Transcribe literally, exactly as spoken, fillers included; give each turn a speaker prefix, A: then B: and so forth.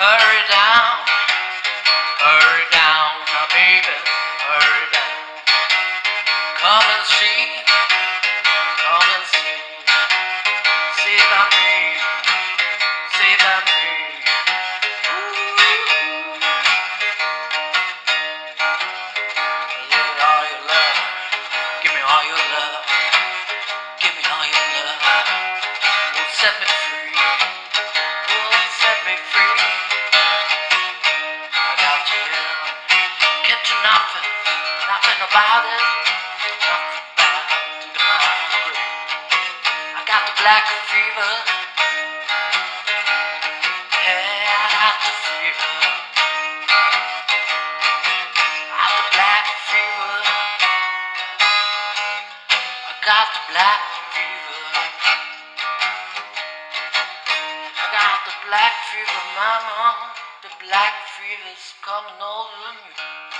A: Hurry down, hurry down, now baby, hurry down. Come and see, come and see. See about me, see about me. Give me all your love, give me all your love, give me all your love. Will set me free, will set me free. I got you, can't do nothing, nothing about it, nothing about it, my grave. I got the black fever, yeah, I got the fever. I got the black fever, I got the black fever. I got the black fever, mama, the black fever's coming over me.